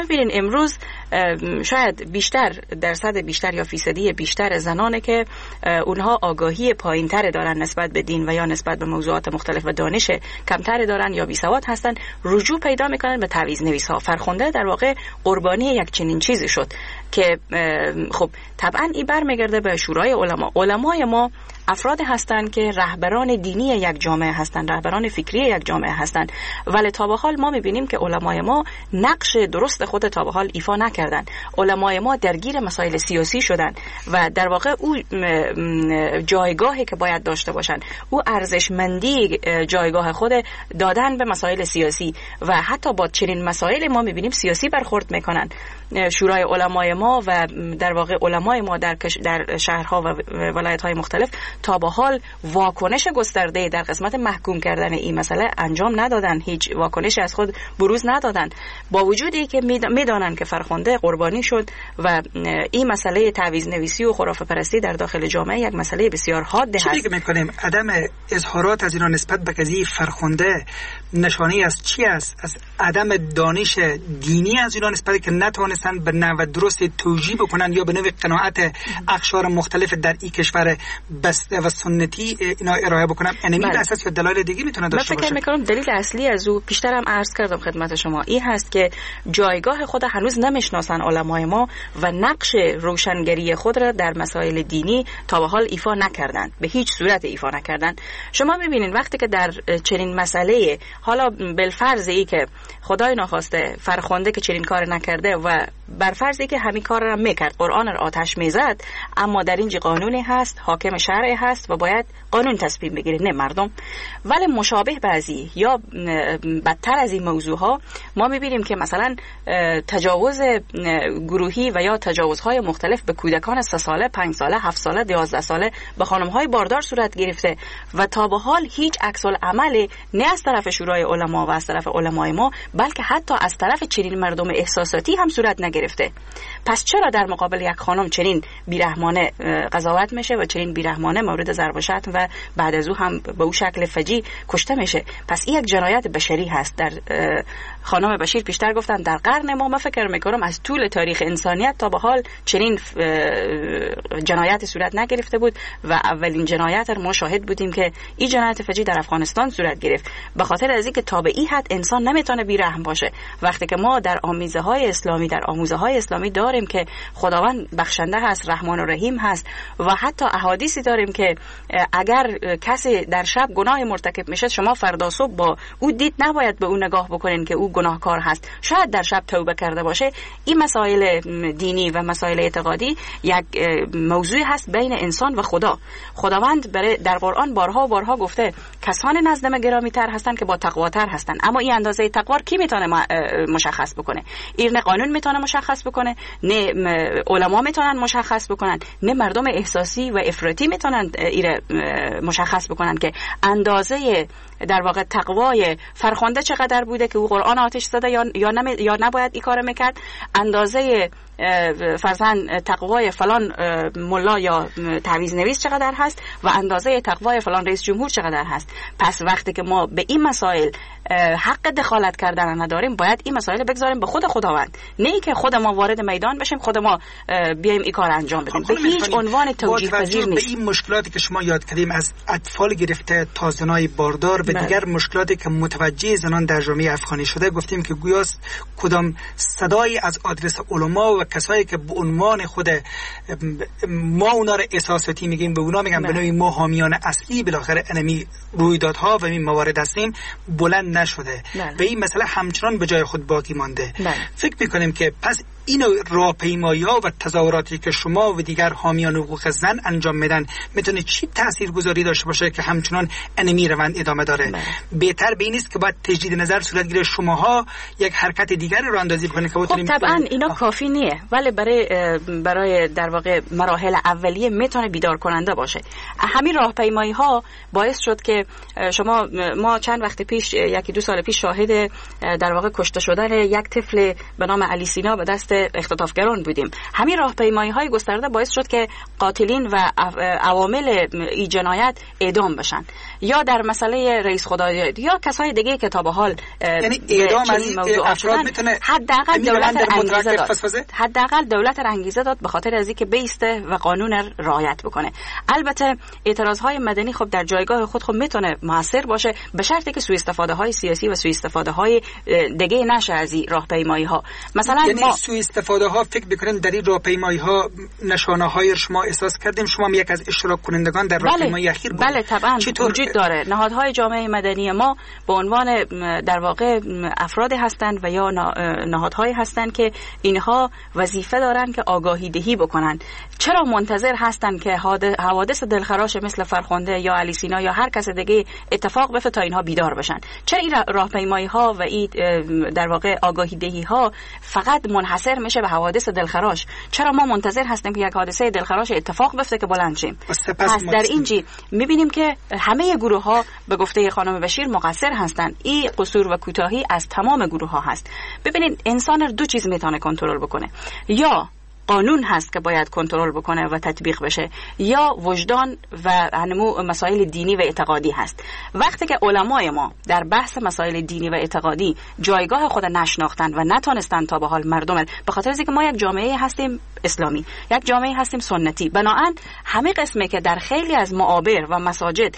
ببینین امروز شاید درصد بیشتر یا فیصدی بیشتر زنانه که اونها آگاهی پایین‌تر دارن نسبت به دین و یا نسبت به موضوعات مختلف و دانش کمتر دارن یا بی‌سواد هستن، رجوع پیدا میکنن به تعویض‌نویس‌ها. فرخنده در واقع قربانی یک چنین چیزی شد که خب طبعا این برمیگرده به شورای علما. علمای ما افراد هستند که رهبران دینی یک جامعه هستند، رهبران فکری یک جامعه هستند، ولی تا به حال ما می‌بینیم که علمای ما نقش درست خود تا به حال ایفا نکردن. علمای ما درگیر مسائل سیاسی شدن و در واقع او جایگاهی که باید داشته باشن، او ارزشمندی جایگاه خود دادن به مسائل سیاسی و حتی با چنین مسائل ما می‌بینیم سیاسی برخورد میکنن. شورای علمای ما و در واقع علمای ما در شهرها و ولایت‌های مختلف تا به حال واکنش گسترده در قسمت محکوم کردن این مسئله انجام ندادن، هیچ واکنشی از خود بروز ندادن، با وجودی که میدانن که فرخنده قربانی شد و این مسئله تعویض نویسی و خرافه پرستی در داخل جامعه یک مسئله بسیار حاده هست. چی میکنیم؟ عدم اظهارات از اینا نسبت به قضیه فرخنده نشانه از چی است؟ از عدم دانش دینی از اینا نسبت که نتونستن به نحو درست توجیه بکنن یا به نوع قناعت اقشار مختلف در این کشور بسته و سنتی اینا ارائه بکنن. انمی به اساس یا دلایل دیگه میتونه داشته باشه. من فکر میکنم دلیل اصلی از او پیشترم عرض کردم خدمت شما این هست که جایگاه خود هنوز نمیشناسن علمای ما و نقش روشنگری خود را در مسائل دینی تا به حال ایفا نکردن، به هیچ صورت ایفا نکردن. شما میبینید وقتی که در چنین مسئله، حالا بالفرض ای که خدای ناخواسته فرخنده که چنین کار نکرده و بر فرضی که همین کار را میکرد، قرآن را آتش میزد، اما در اینجا قانونی هست، حاکم شرعی هست و باید قانون تصمیم بگیره نه مردم. ولی مشابه بعضی یا بدتر از این موضوع ها ما میبینیم که مثلا تجاوز گروهی و یا تجاوزهای مختلف به کودکان 3 ساله، 5 ساله، 7 ساله، 11 ساله به خانم‌های باردار صورت گرفته و تا به حال هیچ عکس العمل نه از طرف شورای علما و از طرف علمای ما بلکه حتی از طرف چنین مردم احساساتی هم صورت نگرفته. پس چرا در مقابل یک خانم چنین بیرحمانه قضاوت میشه و چنین بیرحمانه مورد ضرب و شتم و بعد از او هم به او شکل فجیع کشته میشه؟ پس این یک جنایت بشری هست. در خانم بشیر پیشتر گفتن در قرن ما فکر میکنم از طول تاریخ انسانیت تا به حال چنین جنایت صورت نگرفته بود و اولین جنایت رو ما شاهد بودیم که این جنایت فجیع در افغانستان صورت گرفت، به خاطر از اینکه تا به این حد انسان نمیتونه بیرحم باشه. وقتی که ما در آمیزهای اسلامی، در آموزه‌های اسلامی داریم که خداوند بخشنده هست، رحمان و رحیم هست و حتی احادیثی داریم که اگر کسی در شب گناه مرتکب میشه شما فردا صبح با او دید نباید به او نگاه بکنین که او گناهکار هست، شاید در شب توبه کرده باشه. این مسائل دینی و مسائل اعتقادی یک موضوعی هست بین انسان و خدا. خداوند در قرآن بارها و بارها گفته کسان نزدم گرامی تر هستن که با تقواتر هستن، اما این اندازه تقوا کی میتونه مشخص بکنه؟ این نه قانون میتونه مشخص بکنه، نه علما میتونن مشخص بکنن، نه مردم احساسی و افراطی میتونن ایره مشخص بکنن که اندازه در واقع تقوای فرخنده چقدر بوده که او قرآن آتش زده یا نباید این کار میکرد، اندازه فرضاً تقوای فلان ملا یا تعویض نویس چقدر هست و اندازه تقوای فلان رئیس جمهور چقدر هست. پس وقتی که ما به این مسائل حق دخالت کردن نداریم، باید این مسائل بگذاریم به خود خداوند، نه ای که خود ما وارد میدان بشیم، خود ما بیایم این کار انجام بدیم. به هیچ عنوان توجیه پذیر نیست. به این مشکلاتی که شما یاد کردیم از اطفال گرفته تا زنای باردار و دیگر مشکلاتی که متوجه زنان در جامعه افغانی شده، گفتیم که گویا کدام صدایی از آدرس علما و کسایی که به عنوان خود ما اونا رو احساساتی میگیم، به اونا میگن به نوعی ما حامیان اصلی بالاخره انمی رویدادها و این موارد هستیم، بلند نشده و این مسئله همچنان به جای خود باقی مانده. فکر میکنیم که پس این راهپیمایی‌ها و تظاهراتی که شما و دیگر حامیان حقوق زن انجام میدن میتونه چی تاثیرگذاری داشته باشه که همچنان انمی روند ادامه داره؟ بهتر به این است که باید تجدید نظر صورت گیره، شماها یک حرکت دیگری رو اندازی بکنید که بتونیم. خب طبعا اینا کافی نیه، ولی برای در واقع مراحل اولیه میتونه بیدار کننده باشه. همین راهپیمایی‌ها باعث شد که ما چند وقت پیش، 1-2 سال پیش شاهد در واقع کشته شدن یک طفل به نام علی سینا به دست اختطافگران بودیم. همین راهپیمایی‌های گسترده باعث شد که قاتلین و عوامل این جنایت اعدام بشن، یا در مسئله رئیس خدای یا کسای دیگه که تا به حال یعنی اعدام از این افراد میتونه حداقل دولت انگیزه داد به خاطر از اینکه بیسته و قانون رعایت بکنه. البته اعتراضهای مدنی خب در جایگاه خود خب میتونه موثر باشه به شرطی که سوء استفاده های سیاسی و سوء استفاده های دیگه نشه از این راهپیمایی ها. مثلا یعنی سوء استفاده ها فکر میکنیم در این راهپیمایی ها نشانه های شما احساس کردیم، شما هم یک از اشتراک کنندگان در راهپیمایی اخیر بودید. بله طبعا وجود داره. نهادهای جامعه مدنی ما به عنوان در واقع افراد هستند و یا نهادهایی هستند که اینها وظیفه دارن که آگاهی دهی بکنن. چرا منتظر هستن که حوادث دلخراش مثل فرخنده یا علی سینا یا هر کس دیگه اتفاق بیفته تا اینها بیدار بشن؟ چرا این راهپیمایی ها و این در واقع آگاهی دهی ها فقط منحصر میشه به حوادث دلخراش؟ چرا ما منتظر هستیم که یک حادثه دلخراش اتفاق بیفته که بلند شیم؟ پس در اینجی میبینیم که همه گروه ها به گفته خانم بشیر مقصر هستند. این قصور و کوتاهی از تمام گروه ها هست. ببینید انسان دو چیز میتونه کنترل بکنه، یا قانون هست که باید کنترل بکنه و تطبیق بشه، یا وجدان و همون مسائل دینی و اعتقادی هست. وقتی که علمای ما در بحث مسائل دینی و اعتقادی جایگاه خود نشناختن و نتونستن تا به حال مردم، به خاطر اینکه ما یک جامعه هستیم اسلامی، یک جامعه هستیم سنتی، بنابراین همه قسمه که در خیلی از معابر و مساجد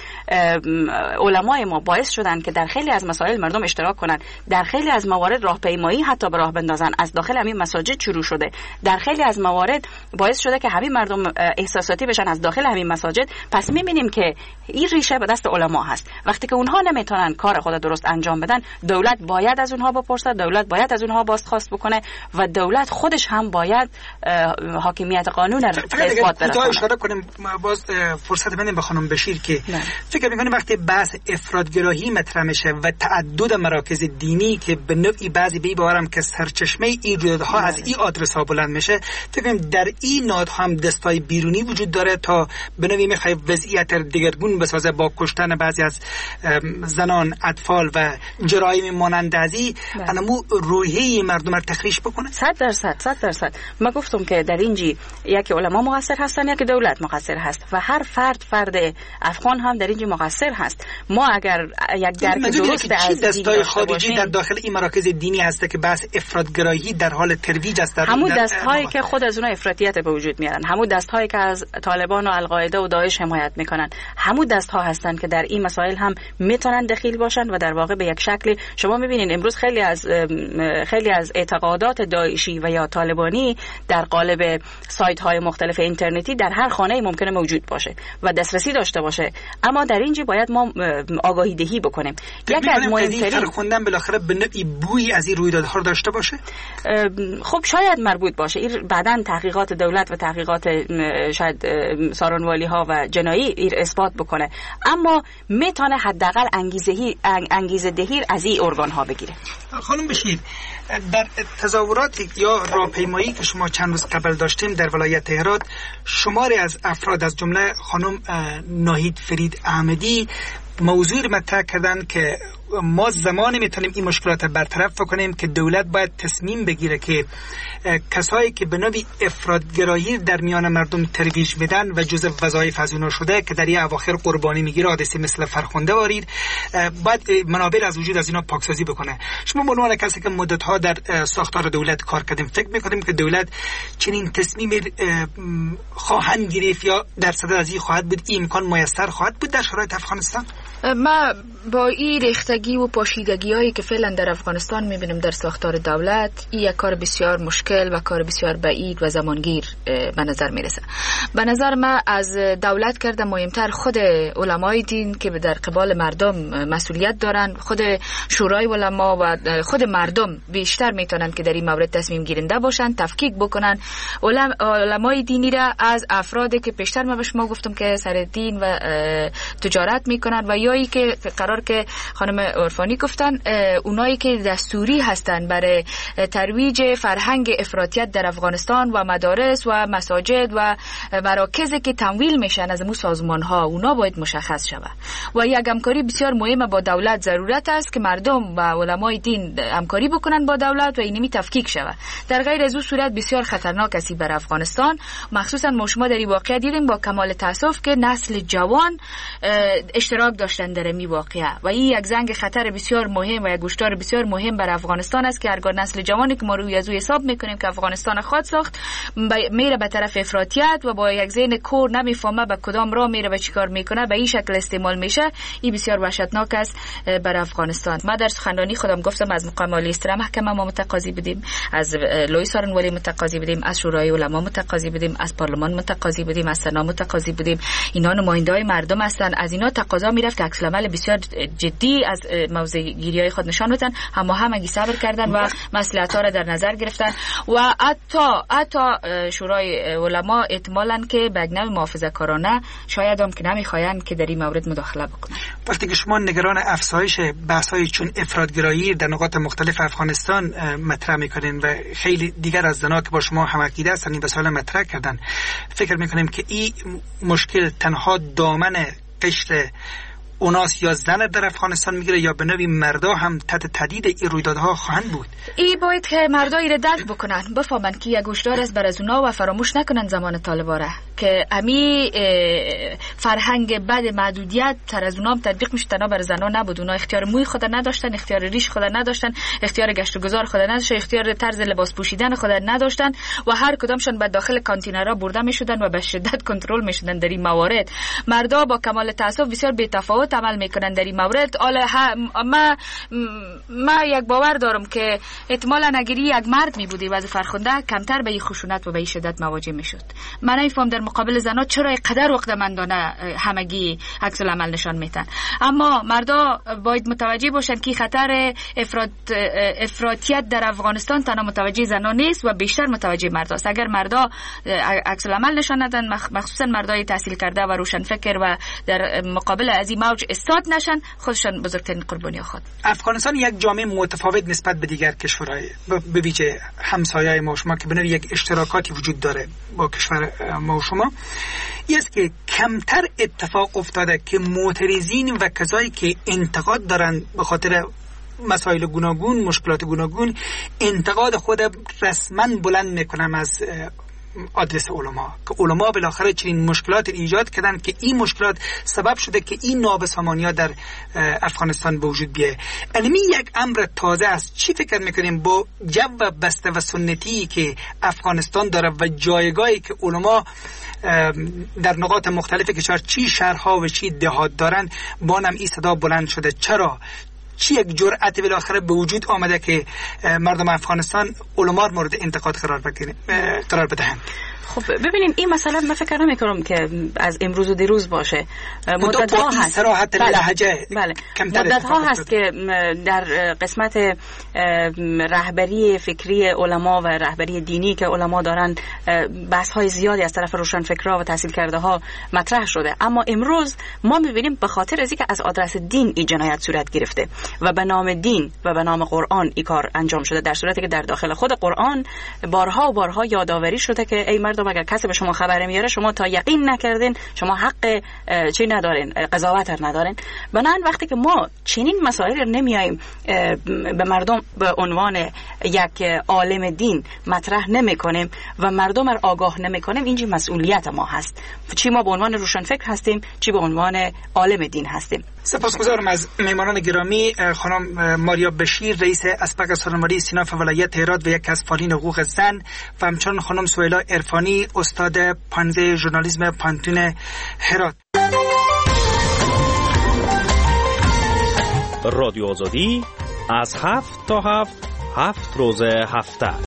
علمای ما باعث شدن که در خیلی از مسائل مردم اشتراک کنن، در خیلی از موارد راهپیمایی حتی به راه بندازن، از داخل همین مساجد شروع شده، در خیلی از موارد باعث شده که همین مردم احساساتی بشن از داخل همین مساجد. پس می‌بینیم که این ریشه به دست علما هست. وقتی که اونها نمیتونن کار خود درست انجام بدن، دولت باید از اونها بپرسه، دولت باید از اونها بازخواست بکنه و دولت خودش هم باید حاکمیت قانون رو اثبات بکنه. اشاره کنیم باز فرصت بدیم به خانم بشیر که فکر می‌کنم وقتی بحث افراطگرایی مطرح میشه و تعدد مراکز دینی که به نوعی بعضی بی باورم که سرچشمه این رویدادها از این آدرس ها بلند میشه، فکر کنم در این نهاد هم دستای بیرونی وجود داره تا به نوعی میخواد وضعیت دیگرگون بسازه با کشتن بعضی از زنان، اطفال و جرایم مانند ازی، انمو روحیه مردم رو تخریش بکنه. 100%. ما گفتم که در اینجی یکی علما مقصر هستن، یکی دولت مقصر هست و هر فرد افغان هم در اینجی مقصر هست. ما اگر یک درک درست از دستای خارجی در داخل این مراکز دینی هست که بحث افراطگرایی در حال ترویج است، همون دست‌هایی که خود از اونها افراطیت به وجود میارن، همون دست‌هایی که از طالبان و القاعده و داعش حمایت میکنن، همون دست‌ها هستن که در این مسائل هم میتونن دخیل باشن و در واقع به یک شکلی شما میبینین امروز خیلی از اعتقادات داعشی و یا طالبانی در قالب سایت‌های مختلف اینترنتی در هر خانه‌ای ممکنه موجود باشه و دسترسی داشته باشه. اما در اینجا باید ما آگاهی دهی بکنیم. یکی از مهم‌ترین خوندن بالاخره به نوعی بوی از این رویدادها داشته باشه. خب شاید مربوط باشه. این بعداً تحقیقات دولت و تحقیقات شاید سارانوالی ها و جنایی این اثبات بکنه، اما میتونه حداقل انگیزه دهی از این ارگان ها بگیره. خانم بشیر، در تظاهرات یا راهپیمایی که شما چند روز قبل داشتیم در ولایت هرات، شماری از افراد از جمله خانم ناهید فرید احمدی موضوع مطرح کردن که ما زمانی میتونیم این مشکلات برطرف کنیم که دولت باید تصمیم بگیره که کسایی که به نوعی افراطگرایی در میان مردم ترویج میدن و جزء وظایف از اونها شده که در این اواخر قربانی میگیره، حادثه مثل فرخنده وارید، باید منابع از وجود از اینا پاکسازی بکنه. شما به عنوان کسی که مدت‌ها در ساختار دولت کار کردیم، فکر میکنیم که دولت چنین تصمیمی خواهند گرفت یا در صدر از این خواهد بود، این امکان میسر خواهد بود در شرایط افغانستان؟ ما با این ریختگی و پاشیدگی هایی که فعلا در افغانستان میبینیم در ساختار دولت، این یک کار بسیار مشکل و کار بسیار بعید و زمانگیر به نظر میرسه. به نظر من از دولت کرده مهمتر خود علمای دین که در قبال مردم مسئولیت دارن، خود شورای علما و خود مردم بیشتر میتونن که در این مورد تصمیم گیرنده باشن، تفکیک بکنن علمای دینی را از افرادی که پیشتر ما به شما گفتم که سر دین و تجارت میکنن و یایی که قرار که خانم عرفانی گفتن اونایی که دستوری هستن برای ترویج فرهنگ افراطیت در افغانستان و مدارس و مساجد و مراکزی که تمویل میشن از مو سازمان ها، اونا باید مشخص شود و یک همکاری بسیار مهم با دولت ضرورت است که مردم و علمای دین همکاری بکنن با دولت و اینمی تفکیک شود. در غیر از اون صورت بسیار خطرناک است بر افغانستان. مخصوصا ما شما در این واقعه دیدیم با کمال تاسف که نسل جوان اشتراک داشتن در این واقعه و این یک زنگ خطر بسیار مهم و یک گوشتار بسیار مهم بر افغانستان است که هرگاه نسل جوانی که ما روی از او حساب میکنیم که افغانستان خود ساخت میره به طرف افراطیت و با یک ذهن کور نمیفهمه به کدام راه میره و چیکار میکنه، به این شکل استعمال میشه. این بسیار وحشتناک است بر افغانستان. ما در سخنرانی خودم گفتم از مقام عالی استرا محکمه ما متقاضی بودیم، از لوی سارنولی متقاضی بودیم، از شورای علما متقاضی بودیم، از پارلمان متقاضی بودیم، از سنا متقاضی بودیم. اینا نماینده‌های مردم هستن. از اینا تقاضا میرفت که عکس العمل بسیار جدی از موضوع گیری‌های خود نشان بدن، همگی صبر کردن و مصلحت‌ها را در نظر گرفتن و حتی شورای علما احتمالاً که بگنم محافظه‌کارانه شاید هم که نمیخواین که در این مورد مداخله بکنن. وقتی که شما نگران افزایش بحث‌های چون افراط‌گرایی در نقاط مختلف افغانستان مطرح می‌کنین و خیلی دیگر از زنا که با شما هم عقیده هستن این مسائل مطرح کردن، فکر می‌کنیم که این مشکل تنها دامن قشر اوناس یا زن در افغانستان میگیره یا به نوعی مردا هم تحت تهدید این رویدادها خواهند بود؟ ای باید که مردا ایره درک بکنن، بفهمن که یک گوشدار است بر از اونا و فراموش نکنن زمان طالباره که امی فرهنگ بد محدودیت تر از اونام تطبیق میشه، تنها بر زنا نبود. اونا اختیار موی خود نداشتن، اختیار ریش خود نداشتن، اختیار گشت و گذار خود نداشتن، اختیار طرز لباس پوشیدن خود نداشتن و هر کدامشون به داخل کانتینرها برده میشدن و به شدت کنترل میشدن در این موارد. مردا با کمال تاسف بسیار بی‌تفاوت عمل میکنن در این مورد. ما یک باور دارم که احتمالاً اگر یک مرد می بودی وظیفه فرخنده کمتر به این خشونت و به این شدت مواجه میشد. من نمیفهم در مقابل زنا چرا اینقدر عقده‌مندانه همگی عکس العمل نشان میدن. اما مردا باید متوجه باشن که خطر افراطیت در افغانستان تنها متوجه زنا نیست و بیشتر متوجه مرداست. اگر مردا عکس العمل نشان ندن، مخصوصا مردای تحصیل کرده و روشنفکر و در مقابل از این موج استاد نشن، خودشان بزرگترین قربانی خود. افغانستان یک جامعه متفاوت نسبت به دیگر کشورهای به ویژه همسایه‌های ما شما که به نوعی یک اشتراکاتی وجود داره با کشور ما و شما، این است که کمتر اتفاق افتاده که معترضین و کسایی که انتقاد دارن به خاطر مسائل گوناگون، مشکلات گوناگون، انتقاد خود رسما بلند میکنم از آدرس علما که علما بالاخره چنین مشکلات ایجاد کردن که این مشکلات سبب شده که این نابسامانی‌ها در افغانستان به وجود بیایه. علمی یک امر تازه است. چی فکر میکنیم با جو بسته و سنتی که افغانستان داره و جایگاهی که علما در نقاط مختلف کشور چی شهرها و چی دهات دارن، بانم این صدا بلند شده؟ چرا؟ چی یک جرأت بالاخره به وجود آمده که مردم افغانستان علما مورد انتقاد قرار بدهند؟ خب ببینین این مسئله من فکر نمی‌کنم که از امروز و دیروز باشه. مدت‌ها هست. صراحت لهجه. بله. مدت‌ها هست که در قسمت رهبری فکری علما و رهبری دینی که علما دارن بحث‌های زیادی از طرف روشنفکرها و تحصیل کرده‌ها مطرح شده، اما امروز ما می‌بینیم به خاطر از اینکه از آدرس دین این جنایت صورت گرفته و به نام دین و به نام قرآن این کار انجام شده، در صورتی که در داخل خود قرآن بارها و بارها یادآوری شده که ای مردم اگر کسی به شما خبر میاره شما تا یقین نکردین شما حق چی ندارین، قضاوت ندارین. بنابراین وقتی که ما چنین مسائل رو نمیایم به مردم به عنوان یک عالم دین مطرح نمیکنیم و مردم رو آگاه نمیکنیم، اینجا مسئولیت ما هست، چی ما به عنوان روشنفکر هستیم چی به عنوان عالم دین هستیم. سپاسگزارم از مهمانان گرامی، خانم ماریا بشیر رئیس اسبق سالماری سیناف ولایت هرات و یک از فعالین حقوق زن و همچنین خانم سهیلا عرفانی استاد پانزه ژورنالیسم پانتون هرات. رادیو آزادی از 7 تا 7 روز هفته